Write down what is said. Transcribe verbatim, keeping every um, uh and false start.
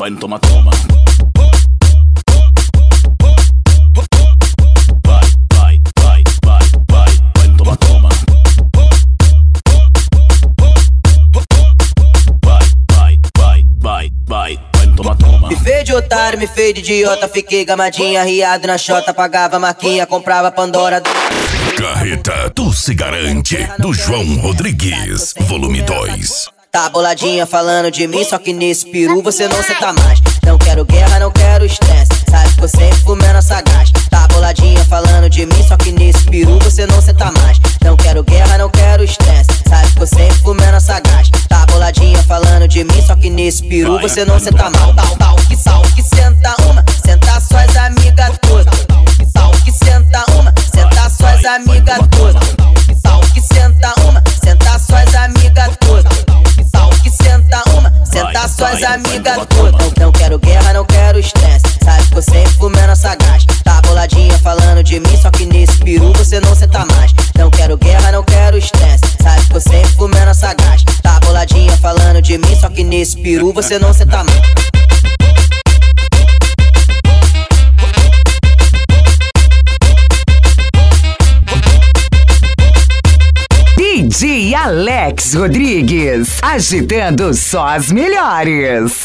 vai no toma, toma. Vai, vai, vai, vai, vai, vai no toma, toma. Vai, vai, vai, vai, vai, vai no toma, toma. Me fez de otário, me fez de idiota. Fiquei gamadinha, riado na chota. Pagava marquinha, comprava Pandora. Carreta, tu se garante, do João Rodrigues, volume dois. Tá boladinha falando de mim, só que nesse peru você não senta mais. Não quero guerra, não quero estresse, sabe que eu sempre fumando sagaz. Tá boladinha falando de mim, só que nesse peru você não senta mais. Não quero guerra, não quero estresse, sabe que eu sempre fumando sagaz. Tá boladinha falando de mim, só que nesse peru você não senta mal. Tal, tal, que sal, que senta uma, senta só as amigas todas. Que sal, que senta uma, senta só as amigas todas. Que sal, que senta uma, senta só as amigas todas. Que senta uma, senta suas amigas todas. Não, não quero guerra, não quero estresse, sabe que eu sempre fumando sagaz. Tá boladinha falando de mim, só que nesse peru você não senta mais. Não quero guerra, não quero estresse, sabe que eu sempre fumando sagaz. Tá boladinha falando de mim, só que nesse peru você não senta mais. D J Alex Rodrigues, agitando só as melhores.